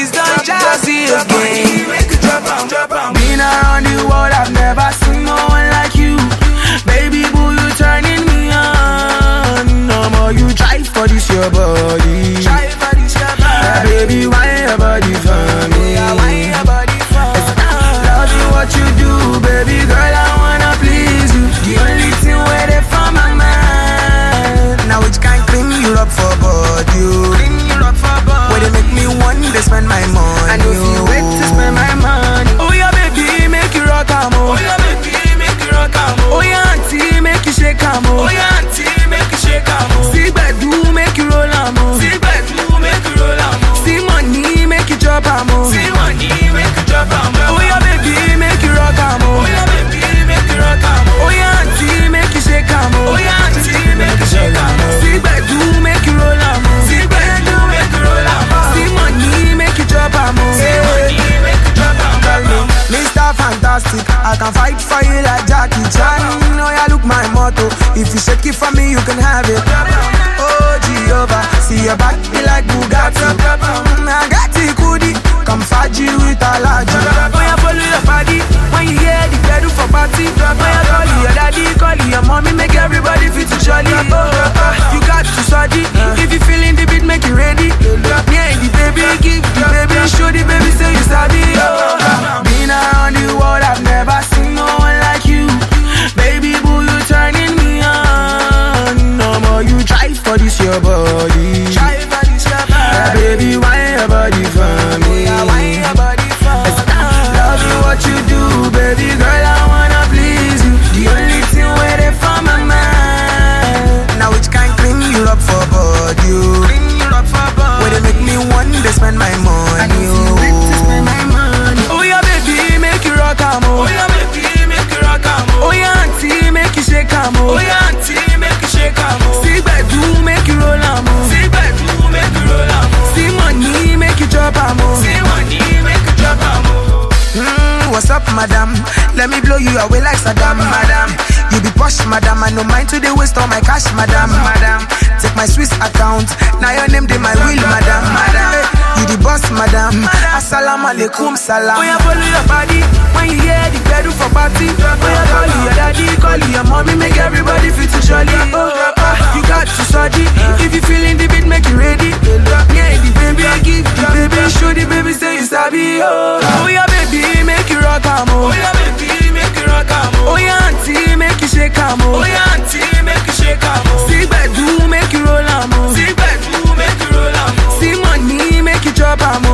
is done jazzy again. Been around the world, I've never seen no one like you. Baby boo, you turning me on. No more you try for this your body. Baby, why your body for me? Love you what you do, baby girl, I wanna please you. The only thing where they from my mind. Now which kind clean you up for body? Where they make me want to spend my money. I know you wait to spend my money. Oh yeah, baby, make you rock am. Oh yeah, auntie, make you shake am. See bedu, make you roll am. See money, make you drop am. Oh yeah, baby, make you rock am. Oh yeah, auntie, make you shake am. See bedu, make you roll am. See money, make you drop am. Mr. Fantastic, I can fight for you like Jackie Chan. Oh yeah, look my motto. If you shake it for me, you can have it. Oh Jehovah, see your back be like Bugatti. I got it, goodie. Come faji with a large. Oh yeah, follow your body. When you hear the pedal for party, oh yeah, call your daddy, call your mommy, make everybody feel too jolly. You got to study. If you feeling the beat, make you ready. Yeah, the baby, give the baby, show the baby, say you sabi. Been around the world, I've never seen no one like you. Baby boo, you turning me on. No more you try for this your body. Baby, why your body for me? Love you what you do, baby girl, I wanna please you. The only thing where they from my mind. Now which kind clean you up for body? Where they make me want to spend my money. Oh yeah, baby, make you rock am. Oh yeah, auntie, make you shake am. See bedu, make you roll am. See money, make you drop am. What's up, madam? Let me blow you away like Saddam, madam. You be posh, madam. I no mind to waste all my cash, madam. Take my Swiss account. Now your name dey my will, madam. You the boss, madam. Assalamu alaikum, salam. Oh yeah, follow your body. When you hear the pedal for party, oh yeah, call your daddy, call your mommy, make everybody feel too jolly. You got to study. If you feeling the beat, make you ready. Yeah, the baby, give the baby, show the baby, say you sabi. Oh yeah, baby, make you rock am. Oh yeah, auntie, make you shake am. See bedu, make you roll am. See money, make you drop am.